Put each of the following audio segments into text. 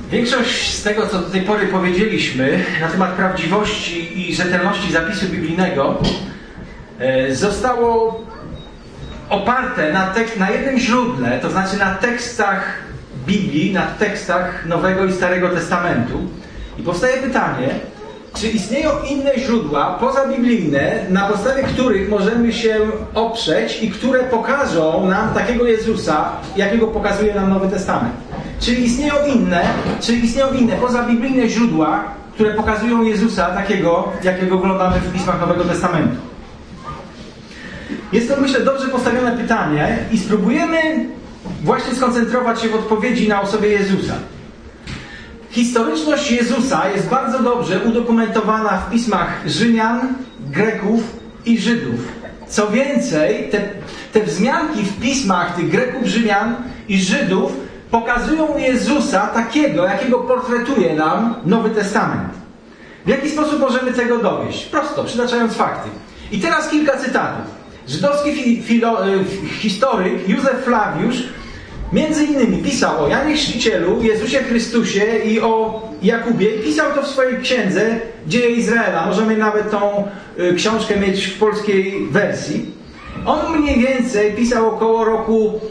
Większość z tego, co do tej pory powiedzieliśmy na temat prawdziwości i rzetelności zapisu biblijnego zostało oparte na jednym źródle, to znaczy na tekstach Biblii, na tekstach Nowego i Starego Testamentu. I powstaje pytanie, czy istnieją inne źródła pozabiblijne, na podstawie których możemy się oprzeć i które pokażą nam takiego Jezusa, jakiego pokazuje nam Nowy Testament? Czy istnieją inne pozabiblijne źródła, które pokazują Jezusa takiego, jakiego oglądamy w pismach Nowego Testamentu? Jest to, myślę, dobrze postawione pytanie i spróbujemy właśnie skoncentrować się w odpowiedzi na osobie Jezusa. Historyczność Jezusa jest bardzo dobrze udokumentowana w pismach Rzymian, Greków i Żydów. Co więcej, te wzmianki w pismach tych Greków, Rzymian i Żydów pokazują Jezusa takiego, jakiego portretuje nam Nowy Testament. W jaki sposób możemy tego dowieść? Prosto, przytaczając fakty. I teraz kilka cytatów. Żydowski historyk Józef Flawiusz między innymi pisał o Janie Chrzcicielu, Jezusie Chrystusie i o Jakubie. I pisał to w swojej księdze Dzieje Izraela. Możemy nawet tą książkę mieć w polskiej wersji. On mniej więcej pisał około roku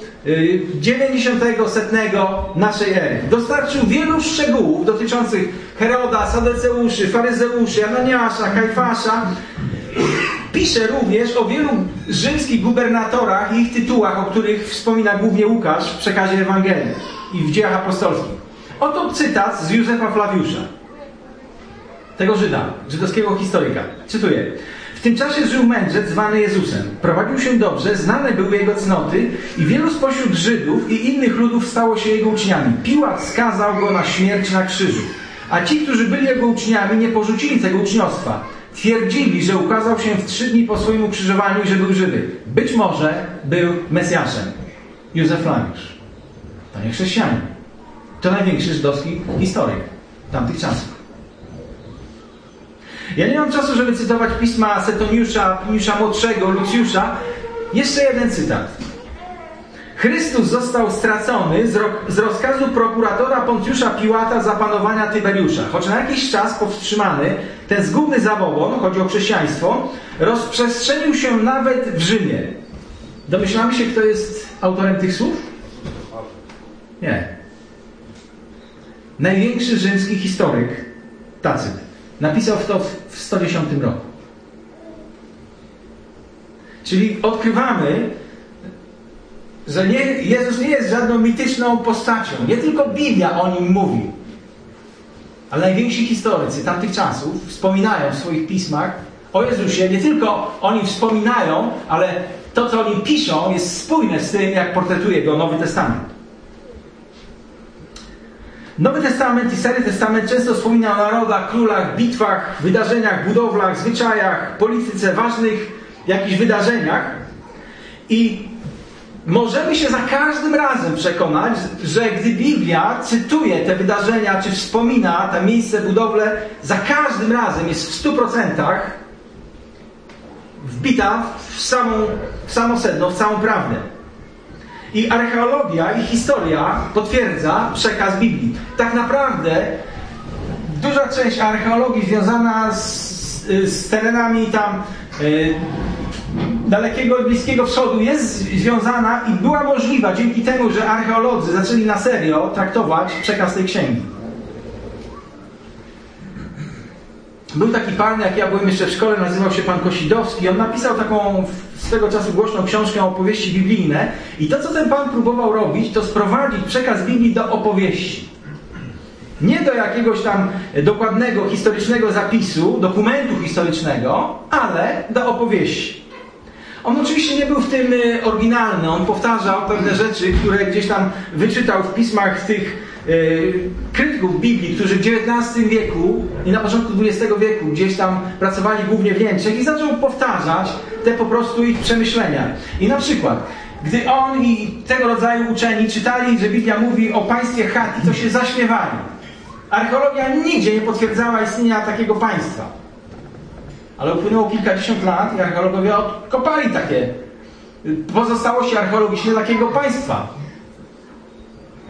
90-100 naszej ery. Dostarczył wielu szczegółów dotyczących Heroda, Sadeceuszy, Faryzeuszy, Ananiasza, Kajfasza. Pisze również o wielu rzymskich gubernatorach i ich tytułach, o których wspomina głównie Łukasz w przekazie Ewangelii i w dziejach apostolskich. Oto cytat z Józefa Flawiusza, tego Żyda, żydowskiego historyka. Cytuję. W tym czasie żył mędrzec zwany Jezusem. Prowadził się dobrze, znane były jego cnoty i wielu spośród Żydów i innych ludów stało się jego uczniami. Piłat skazał go na śmierć na krzyżu. A ci, którzy byli jego uczniami, nie porzucili tego uczniostwa. Twierdzili, że ukazał się w 3 dni po swoim ukrzyżowaniu i że był żywy. Być może był Mesjaszem. Józef Flawiusz. To nie chrześcijanin. To największy żydowski historyk tamtych czasów. Ja nie mam czasu, żeby cytować pisma Setoniusza, Pliniusza Młodszego, Lucjusza. Jeszcze jeden cytat. Chrystus został stracony z rozkazu prokuratora Poncjusza Piłata za panowania Tyberiusza. Choć na jakiś czas powstrzymany, ten zgubny zabobon, chodzi o chrześcijaństwo, rozprzestrzenił się nawet w Rzymie. Domyślamy się, kto jest autorem tych słów? Nie. Największy rzymski historyk, Tacyt, napisał to w 110 roku. Czyli odkrywamy, że Jezus nie jest żadną mityczną postacią. Nie tylko Biblia o nim mówi. Ale najwięksi historycy tamtych czasów wspominają w swoich pismach o Jezusie. Nie tylko oni wspominają, ale to, co oni piszą, jest spójne z tym, jak portretuje go Nowy Testament. Nowy Testament i Stary Testament często wspomina o narodach, królach, bitwach, wydarzeniach, budowlach, zwyczajach, polityce, ważnych jakichś wydarzeniach. I możemy się za każdym razem przekonać, że gdy Biblia cytuje te wydarzenia, czy wspomina te miejsce, budowle, za każdym razem jest w 100% wbita w samo sedno, w całą prawdę. I archeologia i historia potwierdza przekaz Biblii. Tak naprawdę duża część archeologii związana z terenami tam Dalekiego i Bliskiego Wschodu jest związana i była możliwa dzięki temu, że archeolodzy zaczęli na serio traktować przekaz tej księgi. Był taki pan, jak ja byłem jeszcze w szkole, nazywał się pan Kosidowski. On napisał taką swego czasu głośną książkę opowieści biblijne i to, co ten pan próbował robić, to sprowadzić przekaz Biblii do opowieści. Nie do jakiegoś tam dokładnego, historycznego zapisu, dokumentu historycznego, ale do opowieści. On oczywiście nie był w tym oryginalny. On powtarzał pewne rzeczy, które gdzieś tam wyczytał w pismach tych krytyków Biblii, którzy w XIX wieku i na początku XX wieku gdzieś tam pracowali głównie w Niemczech i zaczął powtarzać te po prostu ich przemyślenia. I na przykład, gdy on i tego rodzaju uczeni czytali, że Biblia mówi o państwie Chatti, to się zaśmiewali. Archeologia nigdzie nie potwierdzała istnienia takiego państwa. Ale upłynęło kilkadziesiąt lat i archeologowie odkopali takie pozostałości archeologiczne takiego państwa.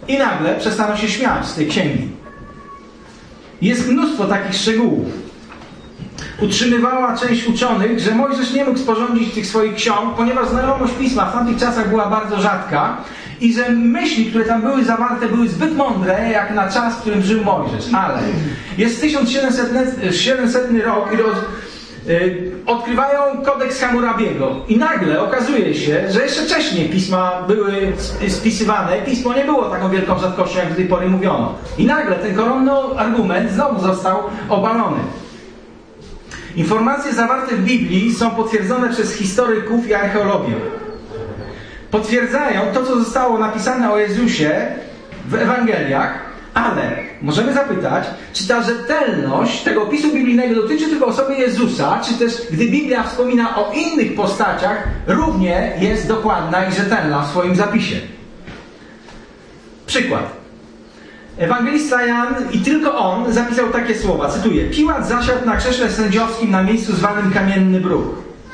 I nagle przestano się śmiać z tej księgi. Jest mnóstwo takich szczegółów. Utrzymywała część uczonych, że Mojżesz nie mógł sporządzić tych swoich ksiąg, ponieważ znajomość Pisma w tamtych czasach była bardzo rzadka i że myśli, które tam były zawarte, były zbyt mądre, jak na czas, w którym żył Mojżesz. Ale jest 1700 rok i odkrywają kodeks Hammurabiego. I nagle okazuje się, że jeszcze wcześniej pisma były spisywane. Pismo nie było taką wielką rzadkością, jak do tej pory mówiono. I nagle ten koronny argument znowu został obalony. Informacje zawarte w Biblii są potwierdzone przez historyków i archeologię. Potwierdzają to, co zostało napisane o Jezusie w Ewangeliach, ale możemy zapytać, czy ta rzetelność tego opisu biblijnego dotyczy tylko osoby Jezusa, czy też, gdy Biblia wspomina o innych postaciach, równie jest dokładna i rzetelna w swoim zapisie. Przykład. Ewangelista Jan i tylko on zapisał takie słowa, cytuję: Piłat zasiadł na krześle sędziowskim na miejscu zwanym Kamienny Bruk.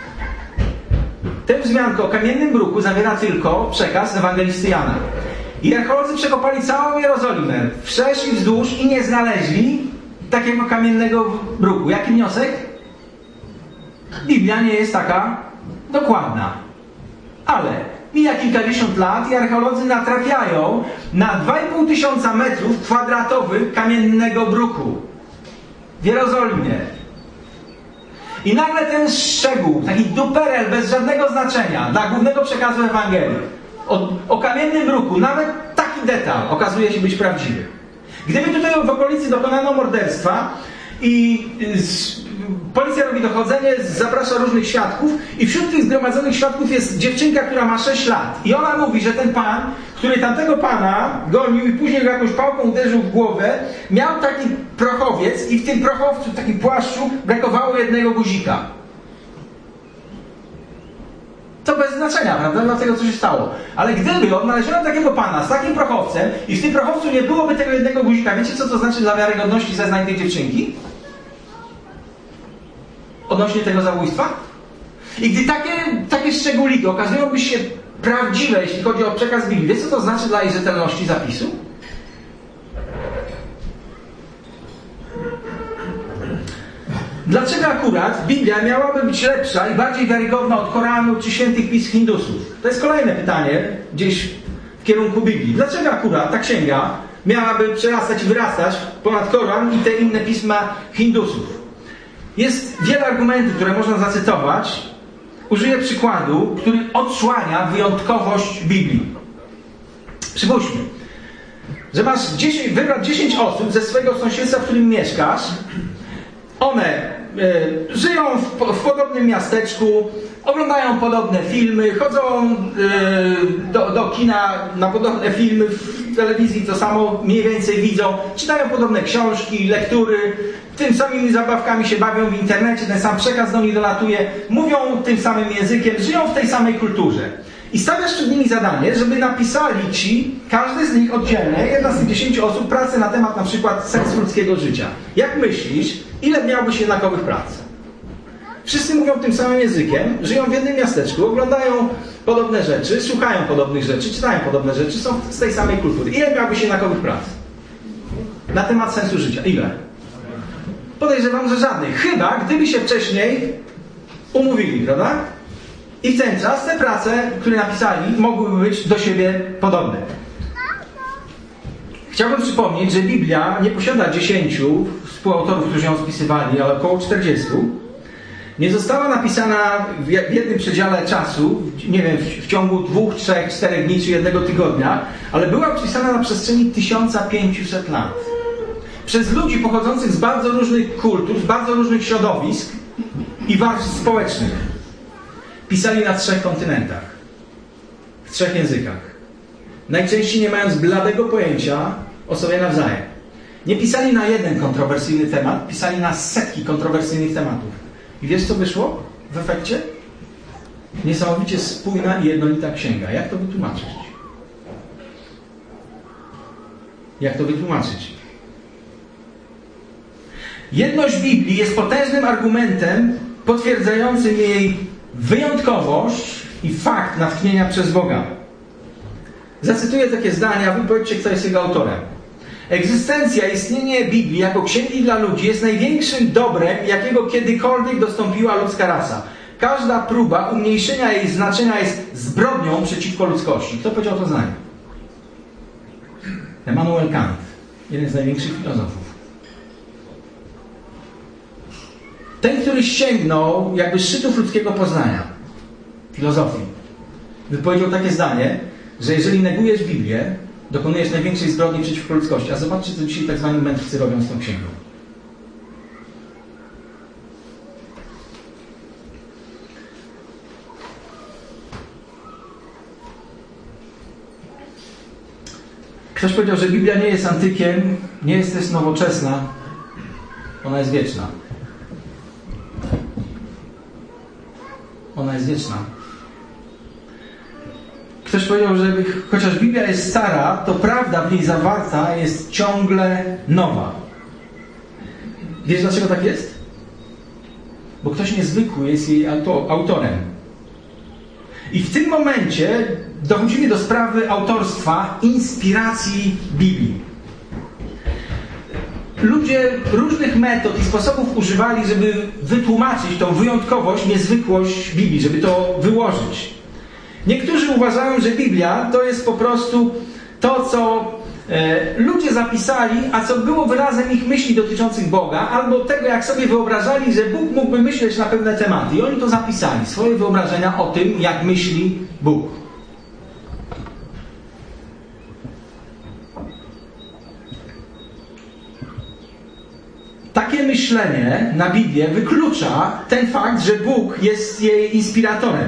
Tę wzmiankę o Kamiennym Bruku zawiera tylko przekaz ewangelisty Jana. I archeolodzy przekopali całą Jerozolimę, wszerz i wzdłuż, i nie znaleźli takiego kamiennego bruku. Jaki wniosek? Biblia nie jest taka dokładna. Ale mija kilkadziesiąt lat i archeolodzy natrafiają na 2500 metrów kwadratowych kamiennego bruku w Jerozolimie. I nagle ten szczegół, taki duperel bez żadnego znaczenia dla głównego przekazu Ewangelii, o kamiennym bruku, nawet taki detal okazuje się być prawdziwy. Gdyby tutaj w okolicy dokonano morderstwa i policja robi dochodzenie, zaprasza różnych świadków i wśród tych zgromadzonych świadków jest dziewczynka, która ma 6 lat. I ona mówi, że ten pan, który tamtego pana gonił i później go jakąś pałką uderzył w głowę, miał taki prochowiec i w tym prochowcu, w takim płaszczu, brakowało jednego guzika. To bez znaczenia, prawda? Dlatego, co się stało. Ale gdyby odnaleziono takiego pana z takim prochowcem i w tym prochowcu nie byłoby tego jednego guzika, wiecie, co to znaczy dla wiarygodności zeznań tej dziewczynki? Odnośnie tego zabójstwa? I gdy takie szczególiki okazują się prawdziwe, jeśli chodzi o przekaz Biblii, wiecie, co to znaczy dla jej rzetelności zapisu? Dlaczego akurat Biblia miałaby być lepsza i bardziej wiarygodna od Koranu czy świętych pism Hindusów? To jest kolejne pytanie gdzieś w kierunku Biblii. Dlaczego akurat ta księga miałaby przerastać i wyrastać ponad Koran i te inne pisma Hindusów? Jest wiele argumentów, które można zacytować. Użyję przykładu, który odsłania wyjątkowość Biblii. Przypuśćmy, że masz wybrać 10 osób ze swojego sąsiedztwa, w którym mieszkasz. One żyją w podobnym miasteczku, oglądają podobne filmy, chodzą do kina na podobne filmy, w telewizji to samo mniej więcej widzą, czytają podobne książki, lektury, tym samymi zabawkami się bawią w internecie, ten sam przekaz do nich dolatuje, mówią tym samym językiem, żyją w tej samej kulturze. I stawiasz przed nimi zadanie, żeby napisali ci, każdy z nich oddzielnie, jedna z tych 10 osób, pracę na temat na przykład sensu ludzkiego życia. Jak myślisz, ile miałbyś jednakowych prac? Wszyscy mówią tym samym językiem, żyją w jednym miasteczku, oglądają podobne rzeczy, słuchają podobnych rzeczy, czytają podobne rzeczy, są z tej samej kultury. Ile miałbyś jednakowych prac? Na temat sensu życia. Ile? Podejrzewam, że żadnych. Chyba, gdyby się wcześniej umówili, prawda? I w ten czas te prace, które napisali, mogłyby być do siebie podobne. Chciałbym przypomnieć, że Biblia nie posiada 10 współautorów, którzy ją spisywali, ale około 40. Nie została napisana w jednym przedziale czasu, nie wiem, w ciągu 2, 3, 4 dni czy jednego tygodnia, ale była pisana na przestrzeni 1500 lat. Przez ludzi pochodzących z bardzo różnych kultur, z bardzo różnych środowisk i warstw społecznych. Pisali na 3 kontynentach, w 3 językach. Najczęściej nie mając bladego pojęcia o sobie nawzajem. Nie pisali na jeden kontrowersyjny temat, pisali na setki kontrowersyjnych tematów. I wiesz, co wyszło w efekcie? Niesamowicie spójna i jednolita księga. Jak to wytłumaczyć? Jak to wytłumaczyć? Jedność Biblii jest potężnym argumentem potwierdzającym jej wyjątkowość i fakt natchnienia przez Boga. Zacytuję takie zdania, a wy powiedzcie, kto jest jego autorem. Egzystencja, istnienie Biblii jako księgi dla ludzi jest największym dobrem, jakiego kiedykolwiek dostąpiła ludzka rasa. Każda próba umniejszenia jej znaczenia jest zbrodnią przeciwko ludzkości. Kto powiedział to zdanie? Immanuel Kant, jeden z największych filozofów. Ten, który sięgnął jakby szczytów ludzkiego poznania, filozofii, wypowiedział takie zdanie, że jeżeli negujesz Biblię, dokonujesz największej zbrodni przeciwko ludzkości. A zobaczcie, co dzisiaj tak zwani mędrcy robią z tą księgą. Ktoś powiedział, że Biblia nie jest antykiem, nie jest też nowoczesna, ona jest wieczna. Ona jest wieczna. Ktoś powiedział, że chociaż Biblia jest stara, to prawda w niej zawarta jest ciągle nowa. Wiesz, dlaczego tak jest? Bo ktoś niezwykły jest jej autorem. I w tym momencie dochodzimy do sprawy autorstwa, inspiracji Biblii. Ludzie różnych metod i sposobów używali, żeby wytłumaczyć tą wyjątkowość, niezwykłość Biblii, żeby to wyłożyć. Niektórzy uważają, że Biblia to jest po prostu to, co ludzie zapisali, a co było wyrazem ich myśli dotyczących Boga, albo tego, jak sobie wyobrażali, że Bóg mógłby myśleć na pewne tematy. I oni to zapisali, swoje wyobrażenia o tym, jak myśli Bóg. Takie myślenie na Biblię wyklucza ten fakt, że Bóg jest jej inspiratorem.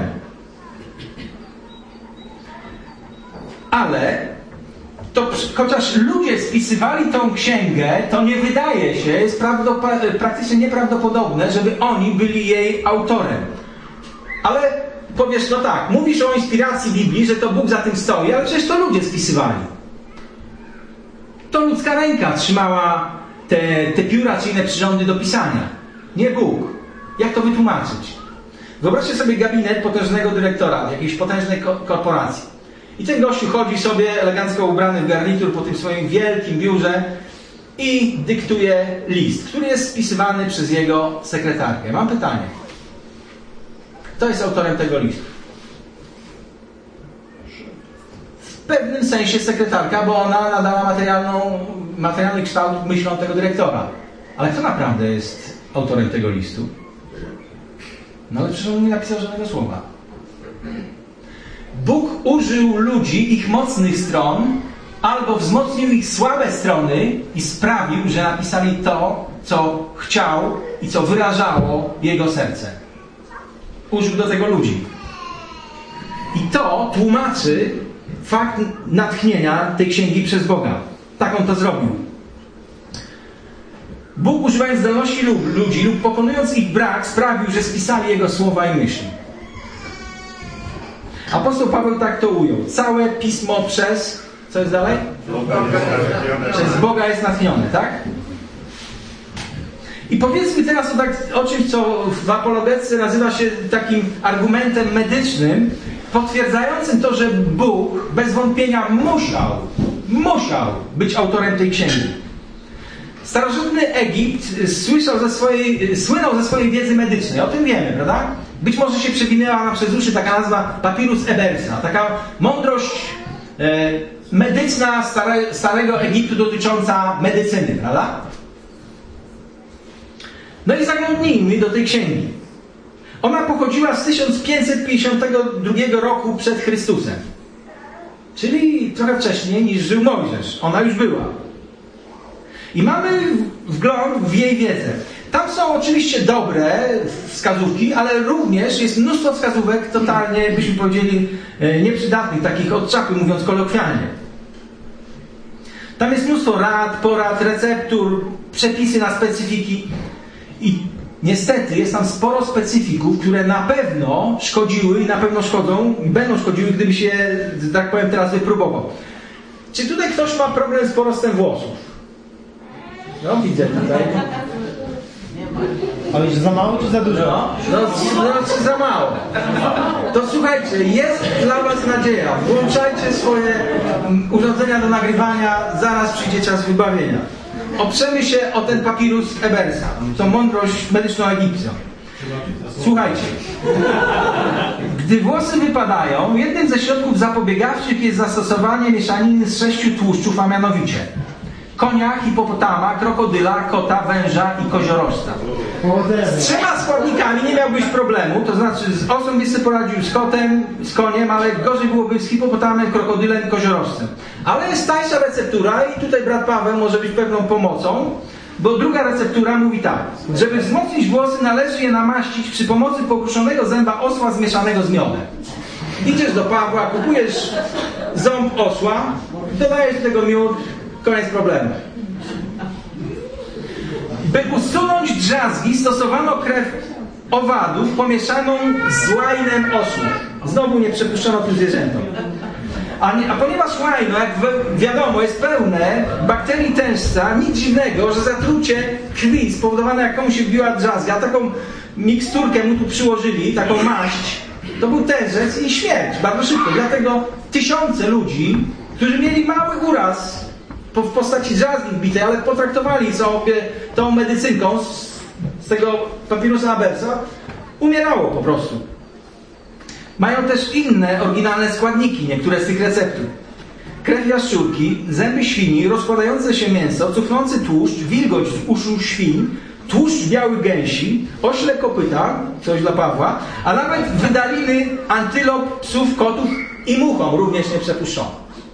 Ale to, chociaż ludzie spisywali tą księgę, to nie wydaje się, jest praktycznie nieprawdopodobne, żeby oni byli jej autorem. Ale powiesz, no tak, mówisz o inspiracji Biblii, że to Bóg za tym stoi, ale przecież to ludzie spisywali. To ludzka ręka trzymała te pióra czy inne przyrządy do pisania. Nie Bóg. Jak to wytłumaczyć? Wyobraźcie sobie gabinet potężnego dyrektora jakiejś potężnej korporacji. I ten gościu chodzi sobie elegancko ubrany w garnitur po tym swoim wielkim biurze i dyktuje list, który jest spisywany przez jego sekretarkę. Mam pytanie. Kto jest autorem tego listu? W pewnym sensie sekretarka, bo ona nadała materialny kształt myślom tego dyrektora. Ale kto naprawdę jest autorem tego listu? No ale przecież on nie napisał żadnego słowa. Bóg użył ludzi, ich mocnych stron, albo wzmocnił ich słabe strony i sprawił, że napisali to, co chciał i co wyrażało jego serce. Użył do tego ludzi. I to tłumaczy fakt natchnienia tej księgi przez Boga. Tak on to zrobił. Bóg, używając zdolności ludzi lub pokonując ich brak, sprawił, że spisali jego słowa i myśli. Apostoł Paweł tak to ujął. Całe pismo przez... Co jest dalej? Przez Boga jest natchnione, tak? I powiedzmy teraz o czymś, co w apologetice nazywa się takim argumentem medycznym, potwierdzającym to, że Bóg bez wątpienia musiał być autorem tej księgi. Starożytny Egipt słynął ze swojej wiedzy medycznej. O tym wiemy, prawda? Być może się przewinęła nam przez uszy taka nazwa Papirus Ebersa. Taka mądrość medyczna starego Egiptu dotycząca medycyny, prawda? No i zaglądnijmy do tej księgi. Ona pochodziła z 1552 roku przed Chrystusem. Czyli trochę wcześniej niż żył Mojżesz. Ona już była. I mamy wgląd w jej wiedzę. Tam są oczywiście dobre wskazówki, ale również jest mnóstwo wskazówek totalnie, byśmy powiedzieli, nieprzydatnych, takich od czapy, mówiąc kolokwialnie. Tam jest mnóstwo rad, porad, receptur, przepisy na specyfiki. I niestety jest tam sporo specyfików, które na pewno szkodziły i na pewno szkodzą, i będą szkodziły, gdyby się, tak powiem, teraz wypróbował. Czy tutaj ktoś ma problem z porostem włosów? No, widzę tutaj. Ale czy za mało, czy za dużo? No, za mało. To słuchajcie, jest dla was nadzieja. Włączajcie swoje urządzenia do nagrywania, zaraz przyjdzie czas wybawienia. Oprzemy się o ten papirus Ebersa, tą mądrość medyczną egipcją. Słuchajcie. Gdy włosy wypadają, jednym ze środków zapobiegawczych jest zastosowanie mieszaniny z 6 tłuszczów, a mianowicie konia, hipopotama, krokodyla, kota, węża i koziorożca. Z 3 składnikami nie miałbyś problemu, to znaczy z osą byś sobie poradził z kotem, z koniem, ale gorzej byłoby z hipopotamem, krokodylem i koziorożcem. Ale jest tańsza receptura i tutaj brat Paweł może być pewną pomocą, bo druga receptura mówi tak: żeby wzmocnić włosy, należy je namaścić przy pomocy pokruszonego zęba osła zmieszanego z miodem. Idziesz do Pawła, kupujesz ząb osła, dodajesz do tego miód, koniec problemu. By usunąć drzazgi, stosowano krew owadów pomieszaną z łajnem osła. Znowu nie przepuszczono tym zwierzętom. A ponieważ łajno, jak wiadomo, jest pełne bakterii tężca, nic dziwnego, że zatrucie krwi spowodowane, jak komuś się wbiła drzazga, taką miksturkę mu tu przyłożyli, taką maść, to był tężec i śmierć, bardzo szybko. Dlatego tysiące ludzi, którzy mieli mały uraz w postaci drzazgi wbitej, ale potraktowali sobie tą medycynką z tego papirusa Ebersa, umierało po prostu. Mają też inne oryginalne składniki, niektóre z tych receptur. Krew jaszczurki, zęby świni, rozkładające się mięso, cuchnący tłuszcz, wilgoć z uszu świń, tłuszcz białych gęsi, ośle kopyta, coś dla Pawła, a nawet wydaliny antylop, psów, kotów i muchom, również nie przepuszczono.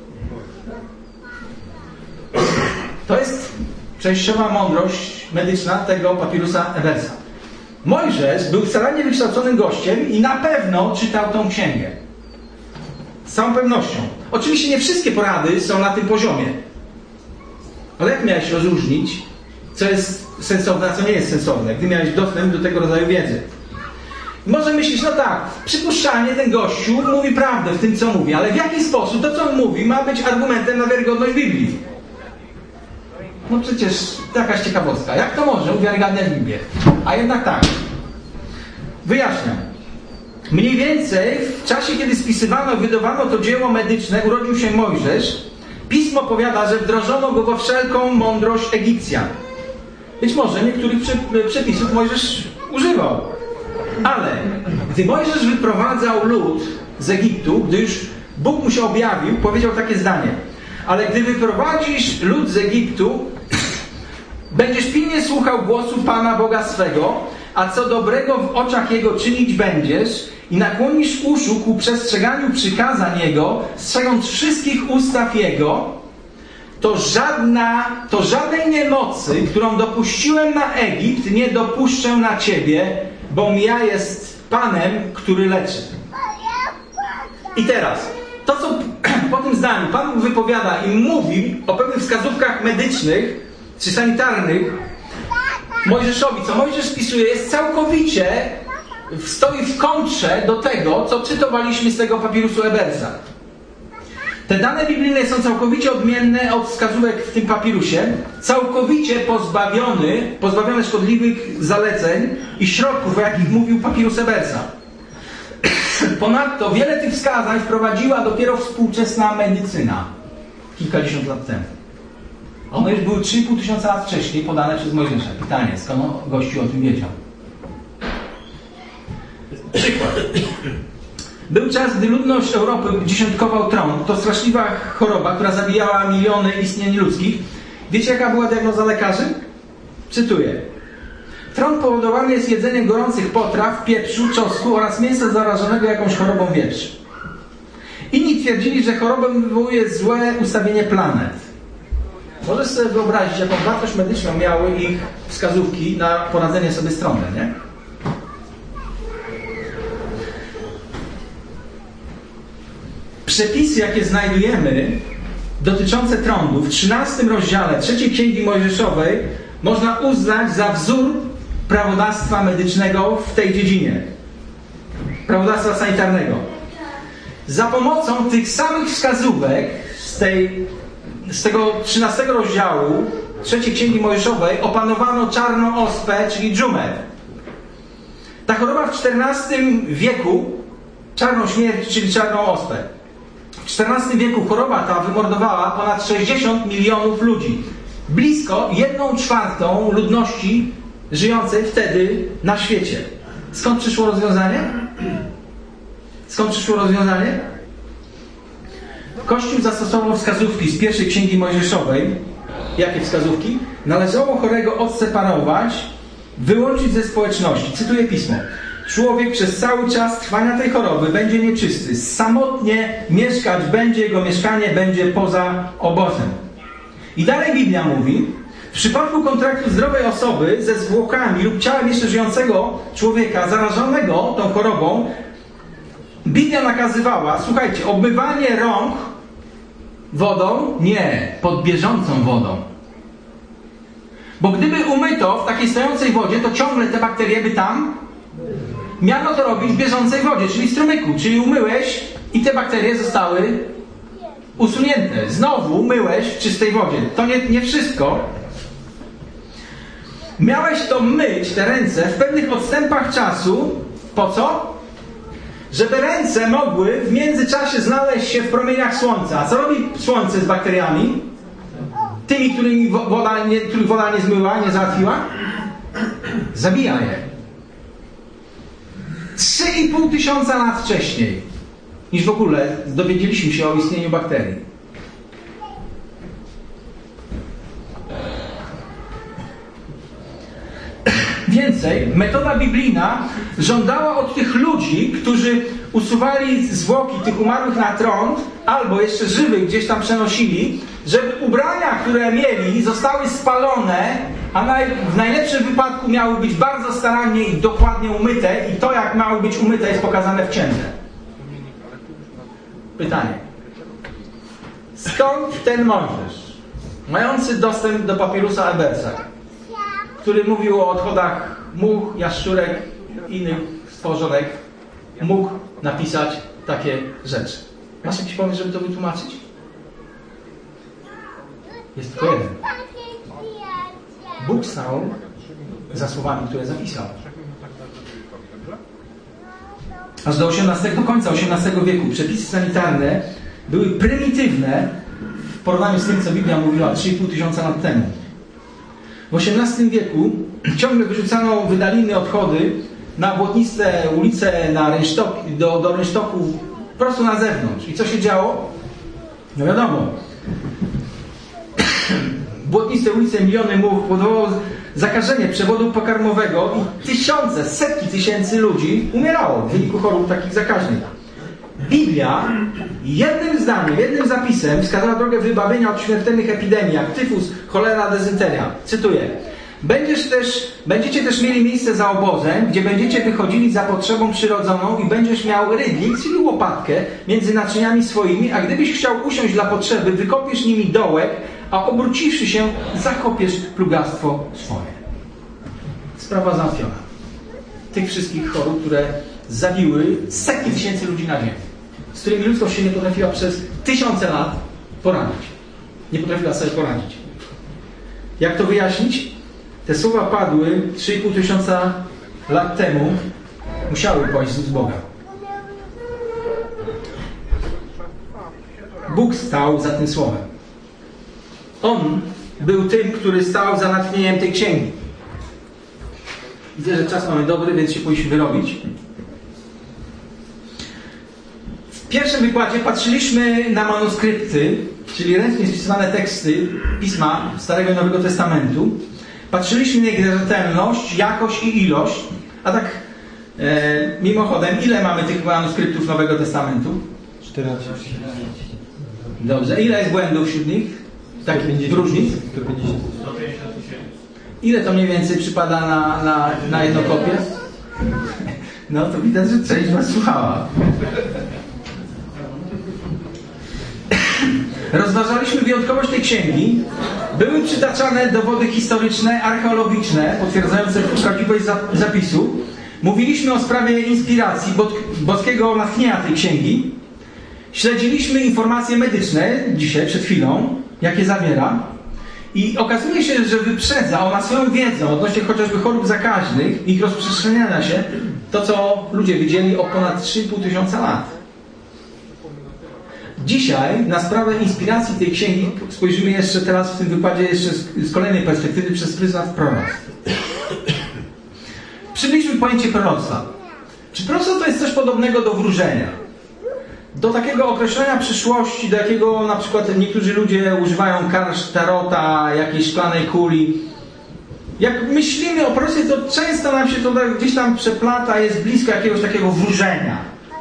To jest częściowa mądrość medyczna tego papirusa Ebersa. Mojżesz był starannie wykształconym gościem i na pewno czytał tą księgę. Z całą pewnością. Oczywiście nie wszystkie porady są na tym poziomie. Ale jak miałeś rozróżnić, co jest sensowne, a co nie jest sensowne, gdy miałeś dostęp do tego rodzaju wiedzy? Może myślisz, no tak, przypuszczalnie ten gościu mówi prawdę w tym, co mówi, ale w jaki sposób to, co on mówi, ma być argumentem na wiarygodność Biblii? No przecież jakaś ciekawostka. Jak to może uwiarygadniać Biblię? A jednak tak. Wyjaśniam. Mniej więcej w czasie, kiedy spisywano, wydawano to dzieło medyczne, urodził się Mojżesz. Pismo powiada, że wdrożono go we wszelką mądrość Egipcjan. Być może niektórych przepisów Mojżesz używał. Ale gdy Mojżesz wyprowadzał lud z Egiptu, gdy już Bóg mu się objawił, powiedział takie zdanie: ale gdy wyprowadzisz lud z Egiptu, będziesz pilnie słuchał głosu Pana Boga swego, a co dobrego w oczach Jego czynić będziesz i nakłonisz uszu ku przestrzeganiu przykazań Jego, strzegąc wszystkich ustaw Jego, to żadnej niemocy, którą dopuściłem na Egipt, nie dopuszczę na Ciebie, bo ja jest Panem, który leczy. I teraz, to co po tym zdaniu Pan Bóg wypowiada i mówi o pewnych wskazówkach medycznych czy sanitarnych Mojżeszowi, co Mojżesz spisuje, jest całkowicie, stoi w kontrze do tego, co cytowaliśmy z tego papirusu Ebersa. Te dane biblijne są całkowicie odmienne od wskazówek w tym papirusie, całkowicie pozbawione szkodliwych zaleceń i środków, o jakich mówił papirus Ebersa. Ponadto wiele tych wskazań wprowadziła dopiero współczesna medycyna kilkadziesiąt lat temu. One już były 3,5 tysiąca lat wcześniej podane przez Mojżesza. Pytanie, skąd gościu o tym wiedział? Przykład. Był czas, gdy ludność Europy dziesiątkował trąd. To straszliwa choroba, która zabijała miliony istnień ludzkich. Wiecie, jaka była diagnoza lekarzy? Cytuję. Trąd powodowany jest jedzeniem gorących potraw, pieprzu, czosnku oraz mięsa zarażonego jakąś chorobą wieprz. Inni twierdzili, że chorobę wywołuje złe ustawienie planet. Możesz sobie wyobrazić, jaką wartość medyczną miały ich wskazówki na poradzenie sobie z trądem, nie? Przepisy, jakie znajdujemy dotyczące trądu w 13 rozdziale 3 Księgi Mojżeszowej można uznać za wzór prawodawstwa medycznego w tej dziedzinie. Prawodawstwa sanitarnego. Za pomocą tych samych wskazówek z tego 13 rozdziału trzeciej Księgi Mojżeszowej opanowano czarną ospę, czyli dżumę. Ta choroba w XIV wieku, czarną śmierć, czyli czarną ospę. W XIV wieku choroba ta wymordowała ponad 60 milionów ludzi. Blisko 1/4 ludności żyjącej wtedy na świecie. Skąd przyszło rozwiązanie? Kościół zastosował wskazówki z pierwszej Księgi Mojżeszowej. Jakie wskazówki? Należało chorego odseparować, wyłączyć ze społeczności. Cytuję pismo. Człowiek przez cały czas trwania tej choroby będzie nieczysty. Samotnie mieszkać będzie, jego mieszkanie będzie poza obozem. I dalej Biblia mówi, w przypadku kontraktu zdrowej osoby ze zwłokami lub ciałem jeszcze żyjącego człowieka zarażonego tą chorobą, Biblia nakazywała, słuchajcie, obmywanie rąk wodą? Nie, pod bieżącą wodą. Bo gdyby umyto w takiej stojącej wodzie, to ciągle te bakterie by tam miano to robić w bieżącej wodzie, czyli w strumyku. Czyli umyłeś i te bakterie zostały usunięte. Znowu umyłeś w czystej wodzie. To nie wszystko. Miałeś to myć, te ręce, w pewnych odstępach czasu. Po co? Żeby ręce mogły w międzyczasie znaleźć się w promieniach słońca. A co robi słońce z bakteriami? Tymi, których woda nie zmyła, nie załatwiła? Zabija je. 3,5 tysiąca lat wcześniej niż w ogóle dowiedzieliśmy się o istnieniu bakterii. Więcej, metoda biblijna żądała od tych ludzi, którzy usuwali zwłoki tych umarłych na trąd, albo jeszcze żywych gdzieś tam przenosili, żeby ubrania, które mieli, zostały spalone, a w najlepszym wypadku miały być bardzo starannie i dokładnie umyte, i to, jak miały być umyte, jest pokazane w księdze. Pytanie. Skąd ten Mojżesz, mający dostęp do papirusa Ebersa, który mówił o odchodach much, jaszczurek, innych stworzonek, mógł napisać takie rzeczy? Masz jakiś pomysł, żeby to wytłumaczyć? Jest tylko jeden. Bóg stał za słowami, które zapisał. Aż do końca XVIII wieku przepisy sanitarne były prymitywne w porównaniu z tym, co Biblia mówiła 3,5 tysiąca lat temu. W XVIII wieku ciągle wyrzucano wydaliny, odchody na błotniste ulice, do rynsztoków, po prostu na zewnątrz. I co się działo? No wiadomo. Błotniste ulice, miliony much powodowało zakażenie przewodu pokarmowego i tysiące, setki tysięcy ludzi umierało w wyniku chorób takich zakaźnych. Biblia jednym zdaniem, jednym zapisem wskazała drogę wybawienia od śmiertelnych epidemii, jak tyfus, cholera, dezynteria. Cytuję. Będziecie też mieli miejsce za obozem, gdzie będziecie wychodzili za potrzebą przyrodzoną i będziesz miał rydlik, czyli łopatkę, między naczyniami swoimi, a gdybyś chciał usiąść dla potrzeby, wykopiesz nimi dołek, a obróciwszy się, zakopiesz plugastwo swoje. Sprawa załatwiona. Tych wszystkich chorób, które zabiły setki tysięcy ludzi na ziemi, z którymi ludzkość się nie potrafiła przez tysiące lat poradzić. Nie potrafiła sobie poradzić. Jak to wyjaśnić? Te słowa padły 3,5 tysiąca lat temu. Musiały pojść z Boga. Bóg stał za tym słowem. On był tym, który stał za natchnieniem tej księgi. Widzę, że czas mamy dobry, więc się powinniśmy wyrobić. W pierwszym wykładzie patrzyliśmy na manuskrypty, czyli ręcznie spisywane teksty Pisma Starego i Nowego Testamentu. Patrzyliśmy na ich rzetelność, jakość i ilość. A tak mimochodem, ile mamy tych manuskryptów Nowego Testamentu? 14. Dobrze. Ile jest błędów wśród nich? Takich różnic? 150. Ile to mniej więcej przypada na jedną kopię? No to widać, że część was słuchała. Rozważaliśmy wyjątkowość tej księgi. Były przytaczane dowody historyczne, archeologiczne, potwierdzające prawdziwość zapisu. Mówiliśmy o sprawie inspiracji, boskiego natchnienia tej księgi. Śledziliśmy informacje medyczne dzisiaj, przed chwilą, jakie zawiera. I okazuje się, że wyprzedza ona swoją wiedzą odnośnie chociażby chorób zakaźnych i ich rozprzestrzeniania się to, co ludzie widzieli o ponad 3,5 tysiąca lat. Dzisiaj na sprawę inspiracji tej księgi spojrzymy jeszcze teraz w tym wykładzie jeszcze z kolejnej perspektywy przez pryzmat proroctw. Przybliżmy pojęcie proroctwa. Czy proroctwo to jest coś podobnego do wróżenia? Do takiego określenia przyszłości, do jakiego na przykład niektórzy ludzie używają kart tarota, jakiejś szklanej kuli. Jak myślimy o proroctwie, to często nam się to gdzieś tam przeplata, jest blisko jakiegoś takiego wróżenia.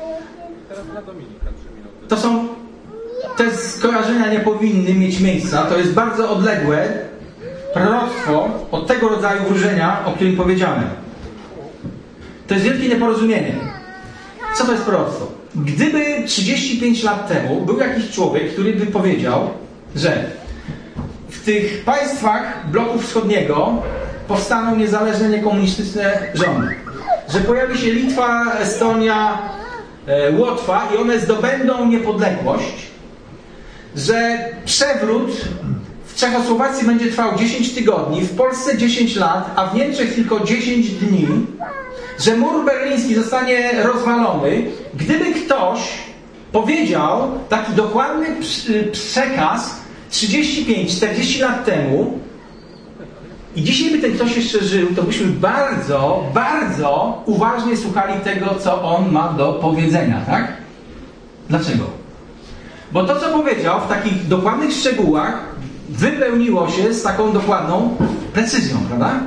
Te skojarzenia nie powinny mieć miejsca, to jest bardzo odległe proroctwo od tego rodzaju wróżenia, o którym powiedziałem. To jest wielkie nieporozumienie. Co to jest proroctwo? Gdyby 35 lat temu był jakiś człowiek, który by powiedział, że w tych państwach bloku wschodniego powstaną niezależne, niekomunistyczne rządy, że pojawi się Litwa, Estonia, Łotwa i one zdobędą niepodległość, że przewrót w Czechosłowacji będzie trwał 10 tygodni, w Polsce 10 lat, a w Niemczech tylko 10 dni, że mur berliński zostanie rozwalony. Gdyby ktoś powiedział taki dokładny przekaz 35-40 lat temu i dzisiaj by ten ktoś jeszcze żył, to byśmy bardzo, bardzo uważnie słuchali tego, co on ma do powiedzenia, tak? Dlaczego? Bo to, co powiedział w takich dokładnych szczegółach, wypełniło się z taką dokładną precyzją, prawda?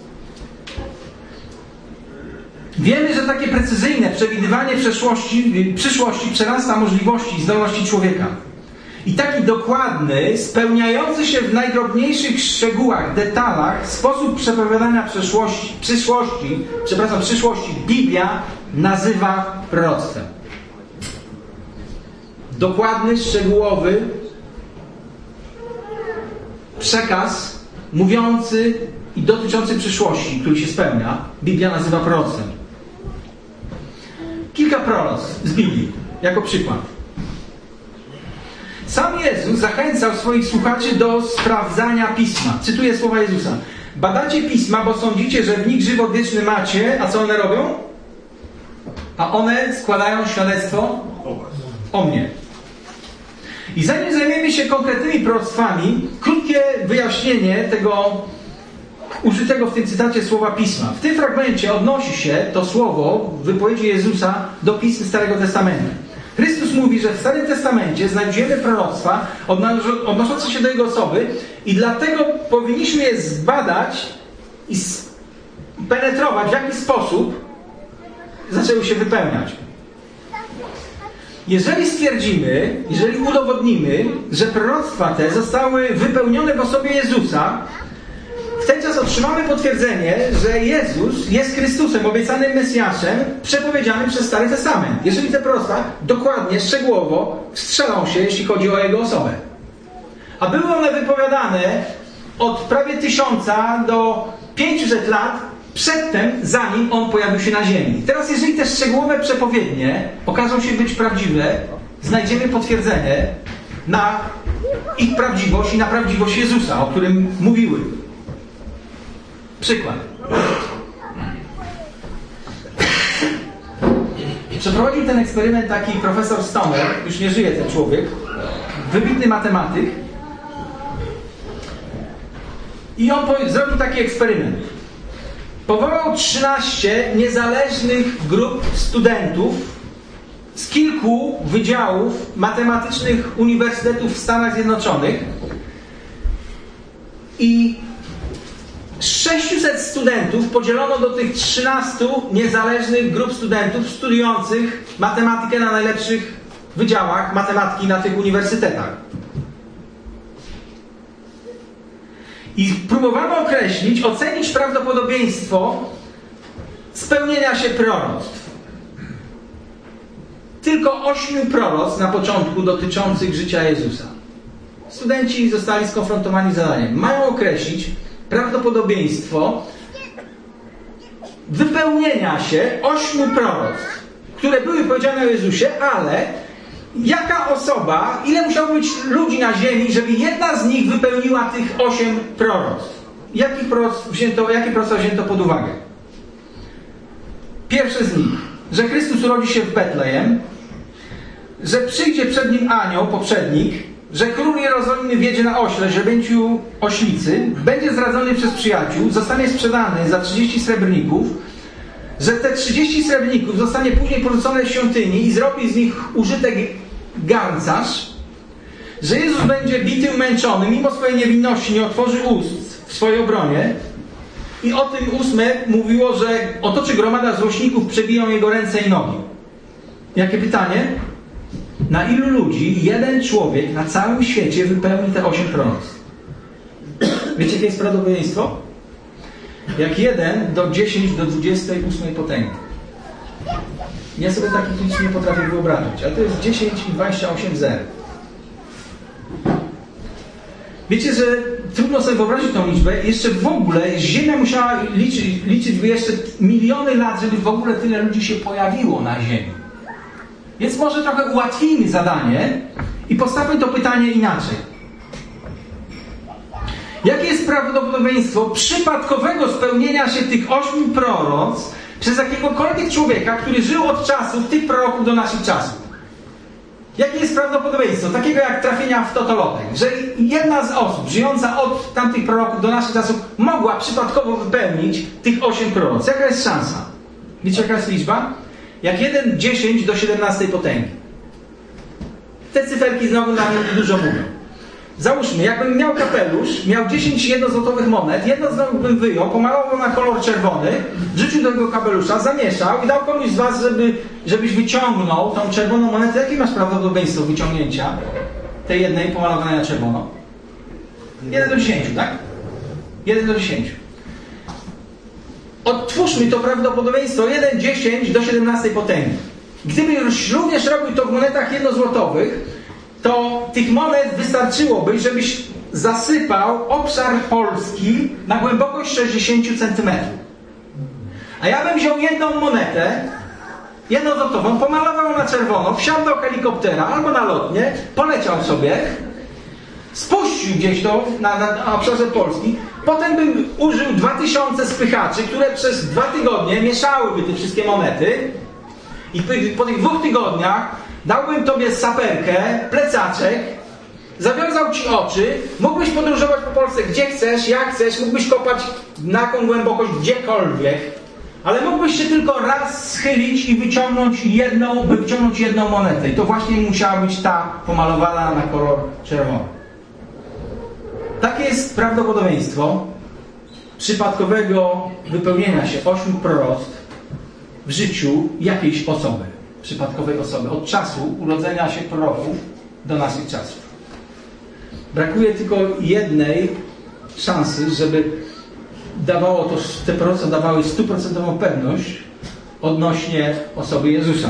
Wiemy, że takie precyzyjne przewidywanie przyszłości przerasta możliwości i zdolności człowieka. I taki dokładny, spełniający się w najdrobniejszych szczegółach, detalach sposób przepowiadania przyszłości Biblia nazywa proroctwem. Dokładny, szczegółowy przekaz mówiący i dotyczący przyszłości, który się spełnia, Biblia nazywa proroctwem. Kilka proroctw z Biblii, jako przykład. Sam Jezus zachęcał swoich słuchaczy do sprawdzania Pisma. Cytuję słowa Jezusa. Badacie Pisma, bo sądzicie, że w nich żywot wieczny macie, a co one robią? A one składają świadectwo o mnie. I zanim zajmiemy się konkretnymi proroctwami, krótkie wyjaśnienie tego użytego w tym cytacie słowa Pisma. W tym fragmencie odnosi się to słowo w wypowiedzi Jezusa do Pism Starego Testamentu. Chrystus mówi, że w Starym Testamencie znajdziemy proroctwa odnoszące się do Jego osoby i dlatego powinniśmy je zbadać i penetrować, w jaki sposób zaczęły się wypełniać. Jeżeli udowodnimy, że proroctwa te zostały wypełnione w osobie Jezusa, w ten czas otrzymamy potwierdzenie, że Jezus jest Chrystusem, obiecanym Mesjaszem, przepowiedzianym przez Stary Testament. Jeżeli te proroctwa dokładnie, szczegółowo strzelą się, jeśli chodzi o Jego osobę. A były one wypowiadane od prawie 1000 do 500 lat przedtem, zanim On pojawił się na ziemi. Teraz, jeżeli te szczegółowe przepowiednie okażą się być prawdziwe, znajdziemy potwierdzenie na ich prawdziwość i na prawdziwość Jezusa, o którym mówiły. Przykład. Przeprowadził ten eksperyment taki profesor Stoner, już nie żyje ten człowiek, wybitny matematyk. I on zrobił taki eksperyment. Powołał 13 niezależnych grup studentów z kilku wydziałów matematycznych uniwersytetów w Stanach Zjednoczonych i 600 studentów podzielono do tych 13 niezależnych grup studentów studiujących matematykę na najlepszych wydziałach matematyki na tych uniwersytetach. I próbowano ocenić prawdopodobieństwo spełnienia się proroctw. Tylko 8 proroctw na początku dotyczących życia Jezusa. Studenci zostali skonfrontowani z zadaniem. Mają określić prawdopodobieństwo wypełnienia się 8 proroctw, które były powiedziane o Jezusie, ale Jaka osoba, ile musiało być ludzi na ziemi, żeby jedna z nich wypełniła tych 8 proroctw? Jakie proroctwa wzięto pod uwagę? Pierwsze z nich, że Chrystus urodzi się w Betlejem, że przyjdzie przed nim anioł, poprzednik, że król Jerozolimy wjedzie na ośle, żebręciu oślicy, będzie zdradzony przez przyjaciół, zostanie sprzedany za 30 srebrników, że te 30 srebrników zostanie później porzucone w świątyni i zrobi z nich użytek garncarz, że Jezus będzie bity, umęczony, mimo swojej niewinności nie otworzy ust w swojej obronie. I o tym 8 mówiło, że otoczy gromada złośników, przebiją jego ręce i nogi. Jakie pytanie? Na ilu ludzi jeden człowiek na całym świecie wypełni te 8 proroctw? Wiecie, jakie jest prawdopodobieństwo? Jak 1 do 10 do 28 potęgi. Ja sobie takich liczb nie potrafię wyobrazić, ale to jest 10 i 28 zer. Wiecie, że trudno sobie wyobrazić tą liczbę. Jeszcze w ogóle Ziemia musiała liczyć by jeszcze miliony lat, żeby w ogóle tyle ludzi się pojawiło na Ziemi. Więc może trochę ułatwimy zadanie i postawmy to pytanie inaczej. Jakie jest prawdopodobieństwo przypadkowego spełnienia się tych 8 proroctw przez jakiegokolwiek człowieka, który żył od czasów tych proroków do naszych czasów? Jakie jest prawdopodobieństwo takiego jak trafienia w totolotek, że jedna z osób żyjąca od tamtych proroków do naszych czasów mogła przypadkowo wypełnić tych 8 proroctw? Jaka jest szansa? Wiecie, jaka jest liczba? Jak 1,10 do 17 potęgi. Te cyferki znowu nam dużo mówią. Załóżmy, jakbym miał kapelusz, miał 10 jednozłotowych monet, jedno znowu bym wyjął, pomalował na kolor czerwony, wrzucił do tego kapelusza, zamieszał i dał komuś z was, żebyś wyciągnął tą czerwoną monetę. Jakie masz prawdopodobieństwo wyciągnięcia tej jednej pomalowanej na czerwono? 1 do 10, tak? 1 do 10. Odtwórzmy to prawdopodobieństwo 1,10 do 17 potęgi. Gdyby już również robił to w monetach jednozłotowych, to tych monet wystarczyłoby, żebyś zasypał obszar Polski na głębokość 60 cm. A ja bym wziął jedną monetę, jednozłotową, pomalował na czerwono, wsiadł do helikoptera albo na lotnię, poleciał sobie, spuścił gdzieś to na obszarze Polski, potem bym użył 2000 spychaczy, które przez 2 tygodnie mieszałyby te wszystkie monety i po tych 2 tygodniach dałbym tobie saperkę, plecaczek, zawiązał ci oczy, mógłbyś podróżować po Polsce gdzie chcesz, jak chcesz, mógłbyś kopać na jaką głębokość, gdziekolwiek, ale mógłbyś się tylko raz schylić i wyciągnąć jedną monetę. I to właśnie musiała być ta pomalowana na kolor czerwony. Takie jest prawdopodobieństwo przypadkowego wypełnienia się 8 proroctw w życiu jakiejś osoby. Przypadkowej osoby. Od czasu urodzenia się proroków do naszych czasów. Brakuje tylko jednej szansy, żeby dawało to, te proroctwa dawały 100% pewność odnośnie osoby Jezusa.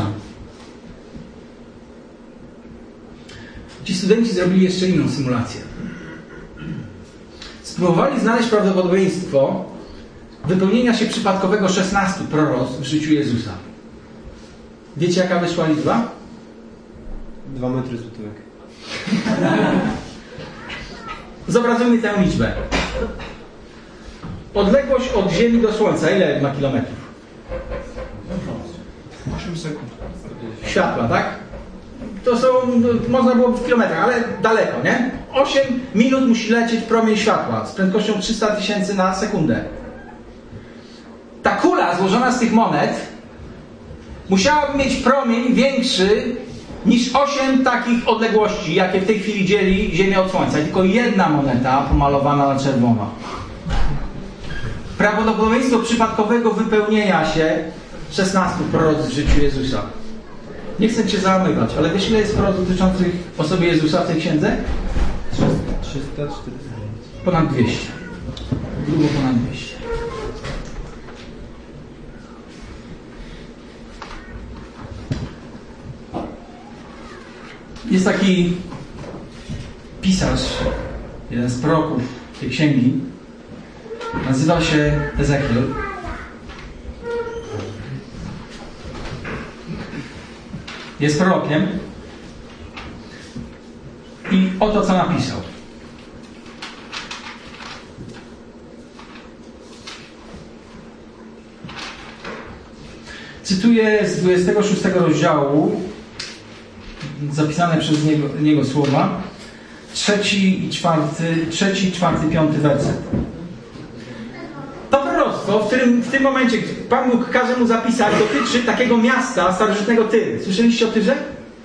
Ci studenci zrobili jeszcze inną symulację. Spróbowali znaleźć prawdopodobieństwo wypełnienia się przypadkowego 16 proroctw w życiu Jezusa. Wiecie, jaka wyszła liczba? 2 metry złotówek. Zobrazujmy tę liczbę. Odległość od Ziemi do Słońca, ile ma kilometrów? 8 sekund. Światła, tak? To są, można było w kilometrach, ale daleko, nie? 8 minut musi lecieć promień światła z prędkością 300 000 na sekundę. Ta kula złożona z tych monet musiałaby mieć promień większy niż 8 takich odległości, jakie w tej chwili dzieli Ziemię od Słońca. I tylko jedna moneta pomalowana na czerwono. Prawdopodobieństwo przypadkowego wypełnienia się 16 proroctw w życiu Jezusa. Nie chcę cię załamywać, ale wiesz, ile jest proroc dotyczących osoby Jezusa w tej księdze? 349. Ponad 200. Grubo ponad 200. Jest taki pisarz, jeden z proroków tej księgi. Nazywa się Ezechiel. Jest prorokiem oto co napisał. Cytuję z 26 rozdziału zapisane przez niego słowa, 3, 4, 5 werset. To proroctwo, w tym momencie Pan Bóg każe mu zapisać, dotyczy takiego miasta starożytnego Tyry. Słyszeliście o Tyrze?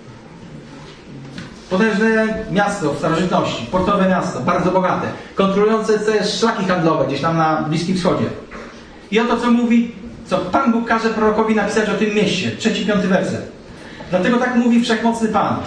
Potężne miasto w starożytności, portowe miasto, bardzo bogate, kontrolujące też szlaki handlowe gdzieś tam na Bliskim Wschodzie. I oto co mówi, co Pan Bóg każe prorokowi napisać o tym mieście. 3, 5 werset. Dlatego tak mówi Wszechmocny Pan.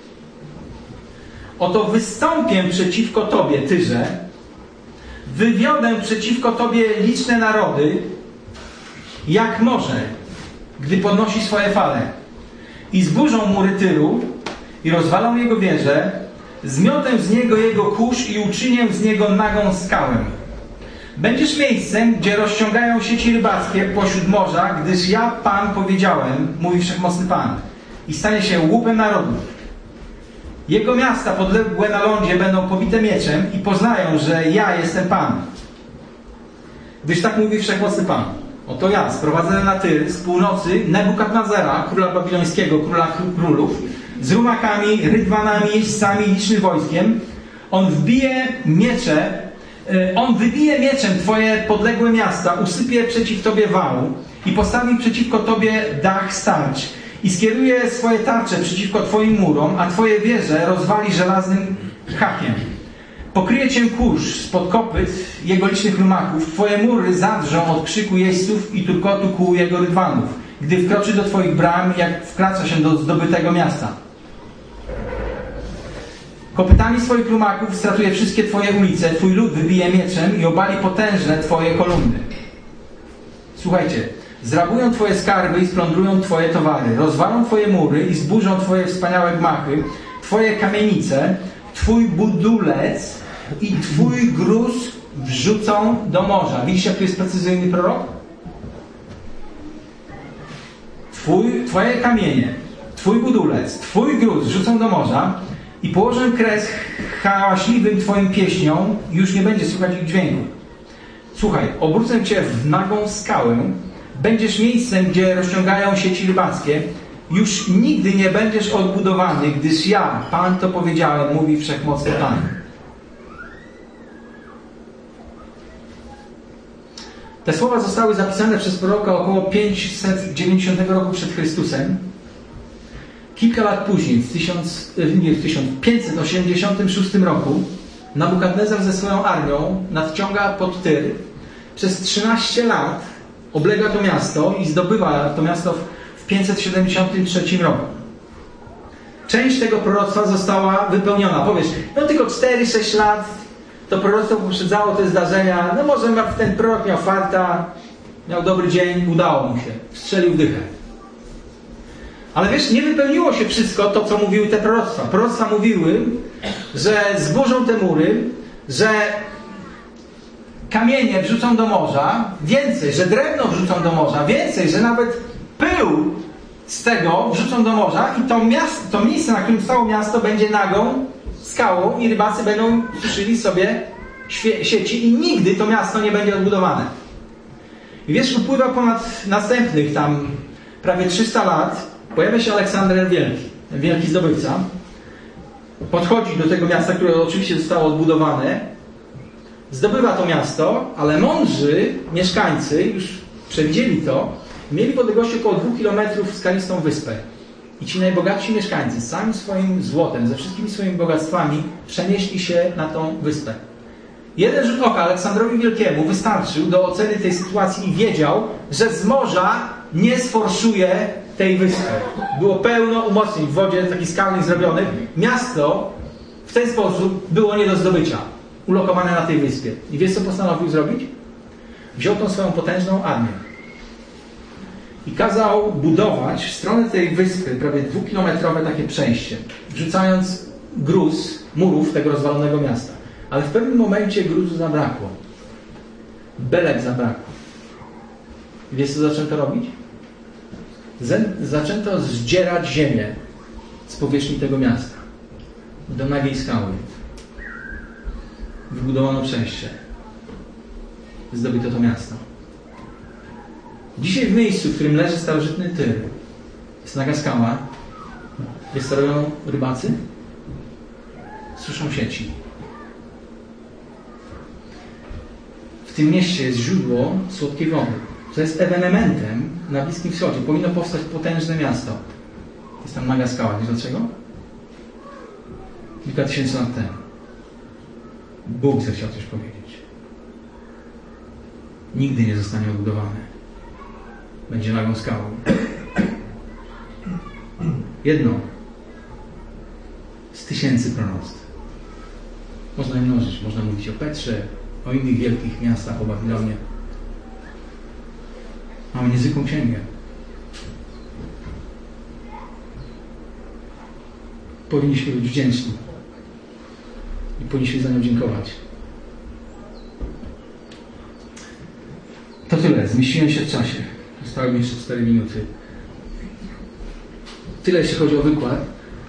Oto wystąpię przeciwko Tobie, Tyrze, wywiodę przeciwko Tobie liczne narody, jak morze, gdy podnosi swoje fale. I zburzą mury Tyru i rozwalą jego wieże, zmiotę z niego jego kurz i uczynię z niego nagą skałę. Będziesz miejscem, gdzie rozciągają sieci rybackie pośród morza, gdyż ja, Pan, powiedziałem, mówi Wszechmocny Pan, i stanie się łupem narodów. Jego miasta podległe na lądzie będą pobite mieczem i poznają, że ja jestem Pan. Gdyż tak mówi Wszechmocny Pan. Oto ja sprowadzę na Tyr z północy Nebukadnezara, króla babilońskiego, króla królów, z rumakami, rydwanami, jeźdźcami i licznym wojskiem. On wybije mieczem Twoje podległe miasta, usypie przeciw Tobie wał i postawi przeciwko Tobie dach starć i skieruje swoje tarcze przeciwko Twoim murom, a Twoje wieże rozwali żelaznym hakiem. Pokryje Cię kurz spod kopyt jego licznych rumaków, Twoje mury zadrżą od krzyku jeźdźców i turkotu kół jego rydwanów, gdy wkroczy do Twoich bram, jak wkracza się do zdobytego miasta. Kopytami swoich rumaków stratuje wszystkie Twoje ulice, Twój lud wybije mieczem i obali potężne Twoje kolumny. Słuchajcie, zrabują Twoje skarby i splądrują Twoje towary, rozwalą Twoje mury i zburzą Twoje wspaniałe gmachy, Twoje kamienice, Twój budulec i Twój gruz wrzucą do morza. Widzicie, jak tu jest precyzyjny prorok? Twoje kamienie, Twój budulec, Twój gruz wrzucą do morza i położę kres hałaśliwym Twoim pieśniom i już nie będzie słychać ich dźwięku. Słuchaj, obrócę Cię w nagą skałę, będziesz miejscem, gdzie rozciągają sieci rybackie, już nigdy nie będziesz odbudowany, gdyż ja, Pan, to powiedziałem, mówi Wszechmocny Pan. Te słowa zostały zapisane przez proroka około 590 roku przed Chrystusem. Kilka lat później, w 1586 roku, Nabukadnezar ze swoją armią nadciąga pod Tyr. Przez 13 lat oblega to miasto i zdobywa to miasto w 573 roku. Część tego proroctwa została wypełniona. Powiesz, no tylko 4-6 lat to proroctwo poprzedzało te zdarzenia. No może ten prorok miał farta, miał dobry dzień, udało mu się, strzelił dychę. Ale wiesz, nie wypełniło się wszystko to, co mówiły te proroctwa. Proroctwa mówiły, że zburzą te mury, że kamienie wrzucą do morza, więcej, że drewno wrzucą do morza, więcej, że nawet pył z tego wrzucą do morza i to miejsce, na którym stało miasto, będzie nagą skałą i rybacy będą suszyli sobie sieci i nigdy to miasto nie będzie odbudowane. I wiesz, upływa ponad następnych tam prawie 300 lat, pojawia się Aleksander Wielki, wielki zdobywca, podchodzi do tego miasta, które oczywiście zostało odbudowane, zdobywa to miasto, ale mądrzy mieszkańcy już przewidzieli to, mieli w odległości około 2 km skalistą wyspę. I ci najbogatsi mieszkańcy z całym swoim złotem, ze wszystkimi swoimi bogactwami przenieśli się na tą wyspę. Jeden rzut oka Aleksandrowi Wielkiemu wystarczył do oceny tej sytuacji i wiedział, że z morza nie sforszuje tej wyspy. Było pełno umocnień w wodzie, takich skalnych zrobionych. Miasto w ten sposób było nie do zdobycia. Ulokowane na tej wyspie. I wiesz, co postanowił zrobić? Wziął tą swoją potężną armię i kazał budować w stronę tej wyspy prawie 2-kilometrowe takie przejście, wrzucając gruz murów tego rozwalonego miasta. Ale w pewnym momencie gruzu zabrakło. Belek zabrakło. I wiesz, co zaczęto robić? Zaczęto zdzierać ziemię z powierzchni tego miasta. do nagiej skały wybudowano przejście. Zdobyto to miasto. Dzisiaj w miejscu, w którym leży starożytny Tyr, jest naga skała, gdzie sterują rybacy, suszą sieci. W tym mieście jest źródło słodkiej wody, co jest ewenementem na Bliskim Wschodzie. Powinno powstać potężne miasto. Jest tam naga skała. Wiesz dlaczego? Kilka tysięcy lat temu Bóg zechciał coś powiedzieć. Nigdy nie zostanie odbudowane. Będzie nagą skałą. Jedno z tysięcy proroctw. Można je mnożyć. Można mówić o Petrze, o innych wielkich miastach, o Babilonie. Mamy niezwykłą księgę. Powinniśmy być wdzięczni i powinniśmy za nią dziękować. To tyle. Zmieściłem się w czasie. Zostały mi jeszcze 4 minuty. Tyle, jeśli chodzi o wykład.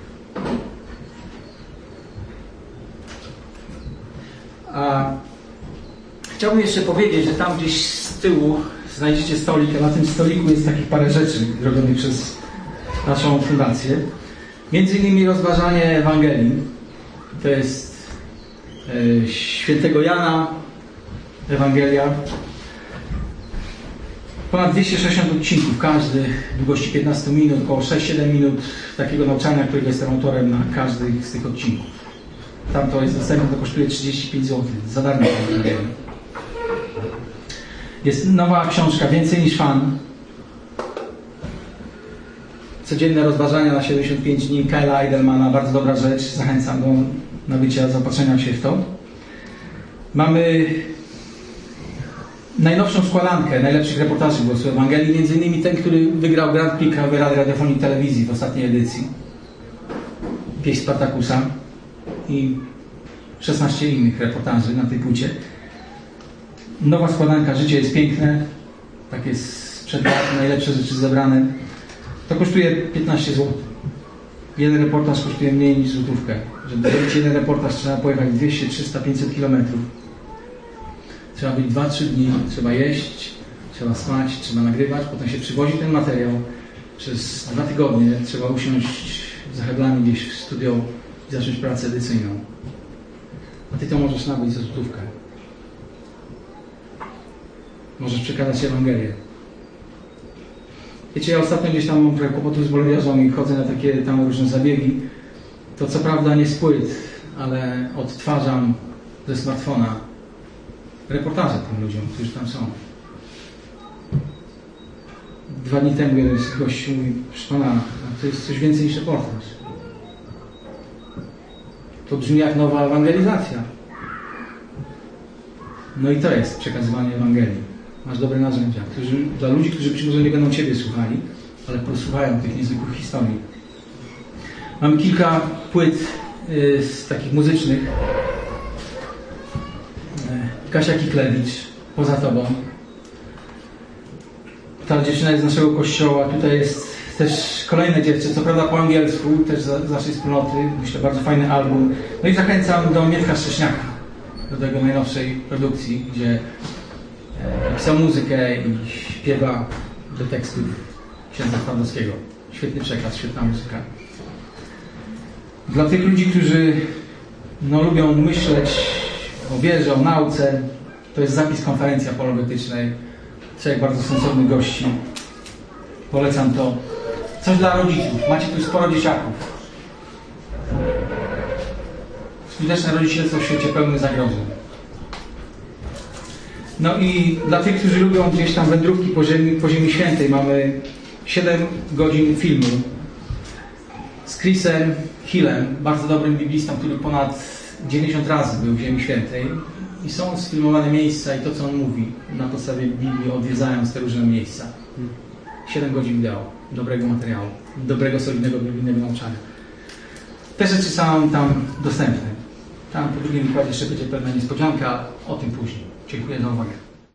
A chciałbym jeszcze powiedzieć, że tam gdzieś z tyłu znajdziecie stolik, a na tym stoliku jest takich parę rzeczy robionych przez naszą fundację. Między innymi rozważanie Ewangelii. To jest świętego Jana, Ewangelia. Ponad 260 odcinków, każdy długości 15 minut, około 6-7 minut takiego nauczania, którego jestem autorem na każdy z tych odcinków. Tam to jest dostępne, to kosztuje 35 zł. Za darmo. Jest nowa książka, Więcej niż fan. Codzienne rozważania na 75 dni Kyla Eidelmana, bardzo dobra rzecz. Zachęcam do nabycia, zaopatrzenia się w to. Mamy najnowszą składankę najlepszych reportaży Głosu Ewangelii, między innymi ten, który wygrał Grand Prix Krajowej Rady Radiofonii i Telewizji w ostatniej edycji. Pieśń Spartakusa i 16 innych reportaży na tej płycie. Nowa składanka Życie jest piękne. Tak jest sprzed lat, najlepsze rzeczy zebrane. To kosztuje 15 zł. Jeden reportaż kosztuje mniej niż złotówkę. Żeby zrobić jeden reportaż, trzeba pojechać 200, 300, 500 kilometrów. Trzeba być 2-3 dni, trzeba jeść, trzeba spać, trzeba nagrywać, potem się przywozi ten materiał. Przez 2 tygodnie trzeba usiąść za heblami gdzieś w studio i zacząć pracę edycyjną. A ty to możesz nabyć za złotówkę. Możesz przekazać Ewangelię. Wiecie, ja ostatnio gdzieś tam mam trochę kłopotów z boleniarzą i chodzę na takie tam różne zabiegi. To co prawda nie z płyt, ale odtwarzam ze smartfona reportaże tym ludziom, którzy tam są. 2 dni temu jeden z gości mówi, proszę pana, to jest coś więcej niż reportaż. To brzmi jak nowa ewangelizacja. No i to jest przekazywanie Ewangelii. Masz dobre narzędzia. Dla ludzi, którzy być może nie będą Ciebie słuchali, ale posłuchają tych niezwykłych historii. Mamy kilka płyt z takich muzycznych. Kasia Kiklewicz, Poza Tobą. Ta dziewczyna jest z naszego kościoła. Tutaj jest też kolejne dziewczę, co prawda po angielsku, też z naszej wspólnoty. Myślę, bardzo fajny album. No i zachęcam do Mietka Szcześniaka, do tego najnowszej produkcji, gdzie pisał muzykę i śpiewa do tekstów księdza Twardowskiego. Świetny przekaz, świetna muzyka. Dla tych ludzi, którzy lubią myśleć o wierze, o nauce, to jest zapis konferencji apologetycznej 3 bardzo sensownych gości. Polecam to. Coś dla rodziców. Macie tu sporo dzieciaków. Skuteczne rodzicielstwo w świecie pełny zagrożeń. No i dla tych, którzy lubią gdzieś tam wędrówki po Ziemi Świętej, mamy 7 godzin filmu z Chrisem Hillem, bardzo dobrym biblistą, który ponad 90 razy był w Ziemi Świętej. I są sfilmowane miejsca i to, co on mówi na podstawie Biblii, odwiedzając te różne miejsca. 7 godzin wideo, dobrego materiału, dobrego, solidnego biblijnego nauczania. Te rzeczy są tam dostępne. Tam po drugim wykładzie jeszcze będzie pewna niespodzianka, o tym później. Dziękuję za uwagę.